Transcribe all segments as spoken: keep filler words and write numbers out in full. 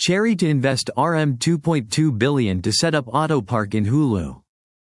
Chery to invest R M two point two billion dollars to set up auto park in Hulu.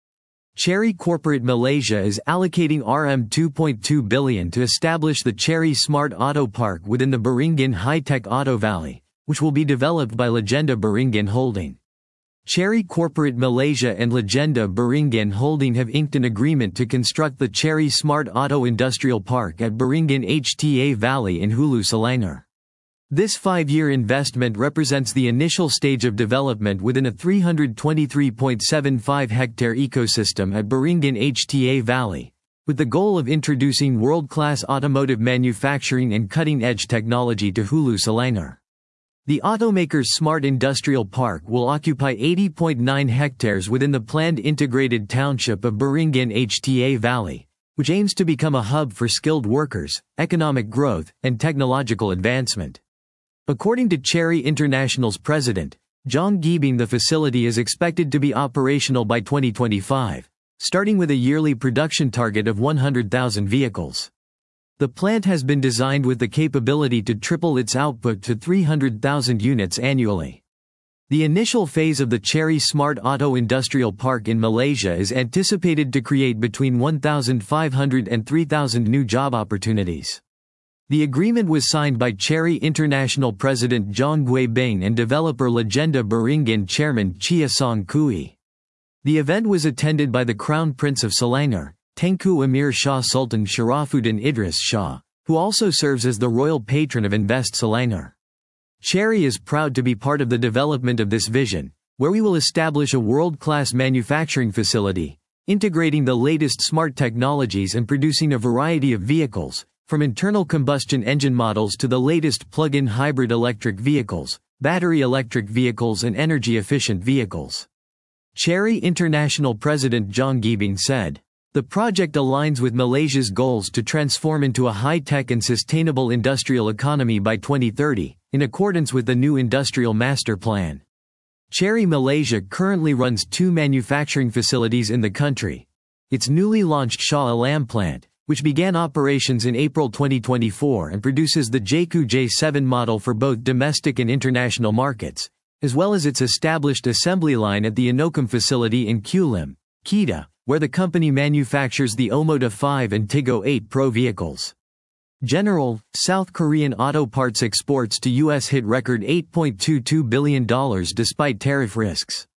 Chery Corporate Malaysia is allocating R M two point two billion dollars to establish the Chery Smart Auto Park within the Beringin High-Tech Auto Valley, which will be developed by Legenda Beringin Holding. Chery Corporate Malaysia and Legenda Beringin Holding have inked an agreement to construct the Chery Smart Auto Industrial Park at Beringin H T A Valley in Hulu Selangor. This five-year investment represents the initial stage of development within a three hundred twenty-three point seven five hectare ecosystem at Beringin H T A Valley, with the goal of introducing world-class automotive manufacturing and cutting-edge technology to Hulu Selangor. The automaker's Smart Industrial Park will occupy eighty point nine hectares within the planned integrated township of Beringin H T A Valley, which aims to become a hub for skilled workers, economic growth, and technological advancement. According to Chery International's president, Jong Gibing, the facility is expected to be operational by twenty twenty-five, starting with a yearly production target of one hundred thousand vehicles. The plant has been designed with the capability to triple its output to three hundred thousand units annually. The initial phase of the Chery Smart Auto Industrial Park in Malaysia is anticipated to create between one thousand five hundred and three thousand new job opportunities. The agreement was signed by Chery International President Jong Gibing and developer Legenda Beringin Chairman Chia Song Kui. The event was attended by the Crown Prince of Selangor, Tengku Emir Shah Sultan Sharafuddin Idris Shah, who also serves as the royal patron of Invest Selangor. Chery is proud to be part of the development of this vision, where we will establish a world-class manufacturing facility, integrating the latest smart technologies and producing a variety of vehicles, from internal combustion engine models to the latest plug-in hybrid electric vehicles, battery electric vehicles and energy-efficient vehicles. Chery International President Jong Gibing said, "The project aligns with Malaysia's goals to transform into a high-tech and sustainable industrial economy by twenty thirty, in accordance with the new Industrial Master Plan." Chery Malaysia currently runs two manufacturing facilities in the country. Its newly launched Shah Alam plant, which began operations in April twenty twenty-four and produces the J Q J seven model for both domestic and international markets, as well as its established assembly line at the Inokum facility in Kulim, Kedah, where the company manufactures the Omoda five and Tiggo eight Pro vehicles. General, South Korean auto parts exports to U S hit record eight point two two billion dollars despite tariff risks.